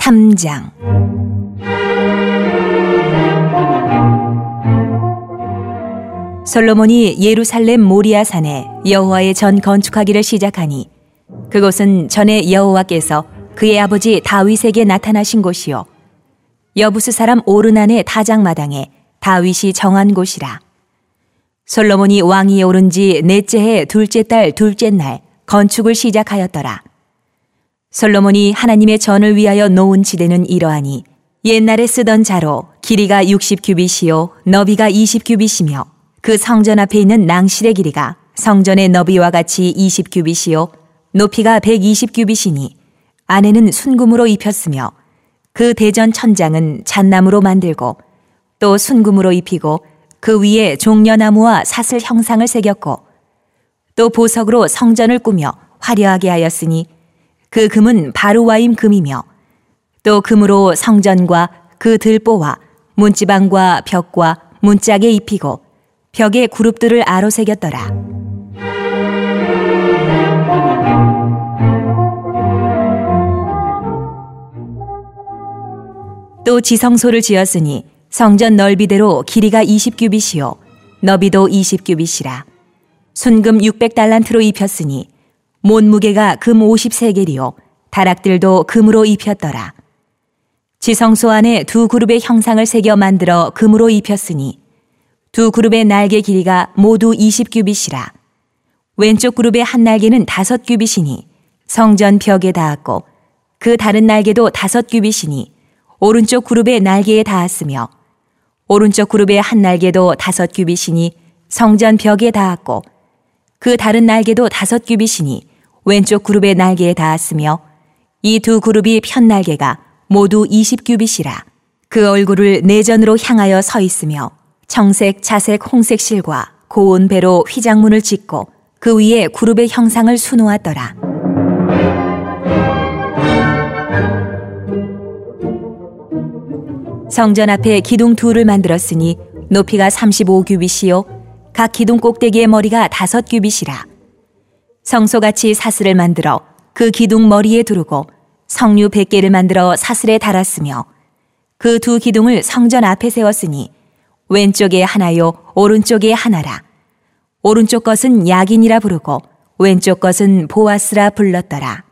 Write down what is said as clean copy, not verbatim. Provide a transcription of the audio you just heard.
3장. 솔로몬이 예루살렘 모리아산에 여호와의 전 건축하기를 시작하니 그곳은 전에 여호와께서 그의 아버지 다윗에게 나타나신 곳이요 여부스 사람 오르난의 타작마당에 다윗이 정한 곳이라. 솔로몬이 왕위에 오른 지 넷째 해 둘째 달 둘째 날 건축을 시작하였더라. 솔로몬이 하나님의 전을 위하여 놓은 지대는 이러하니 옛날에 쓰던 자로 길이가 60규빗이요 너비가 20규빗이며 그 성전 앞에 있는 낭실의 길이가 성전의 너비와 같이 20규빗이요 높이가 120규빗이니 안에는 순금으로 입혔으며 그 대전 천장은 잣나무로 만들고 또 순금으로 입히고 그 위에 종려나무와 사슬 형상을 새겼고 또 보석으로 성전을 꾸며 화려하게 하였으니 그 금은 바루와임 금이며 또 금으로 성전과 그 들보와 문지방과 벽과 문짝에 입히고 벽에 그룹들을 아로 새겼더라. 또 지성소를 지었으니 성전 넓이대로 길이가 20규빗이요 너비도 20규빗이라. 순금 600달란트로 입혔으니 못무게가 금 53개리요 다락들도 금으로 입혔더라. 지성소 안에 두 그룹의 형상을 새겨 만들어 금으로 입혔으니 두 그룹의 날개 길이가 모두 20규빗이라. 왼쪽 그룹의 한 날개는 5규빗이니 성전 벽에 닿았고 그 다른 날개도 5규빗이니 오른쪽 그룹의 날개에 닿았으며 오른쪽 그룹의 한 날개도 5규빗이니 성전 벽에 닿았고 그 다른 날개도 5규빗이니 왼쪽 그룹의 날개에 닿았으며 이 두 그룹이 편 날개가 모두 20규빗이라. 그 얼굴을 내전으로 향하여 서 있으며 청색, 자색, 홍색 실과 고운 배로 휘장문을 짓고 그 위에 그룹의 형상을 수놓았더라. 성전 앞에 기둥 둘을 만들었으니 높이가 35규빗이요 각 기둥 꼭대기의 머리가 5규빗이라. 성소같이 사슬을 만들어 그 기둥 머리에 두르고 성류 100개를 만들어 사슬에 달았으며 그 두 기둥을 성전 앞에 세웠으니 왼쪽에 하나요 오른쪽에 하나라. 오른쪽 것은 야긴이라 부르고 왼쪽 것은 보아스라 불렀더라.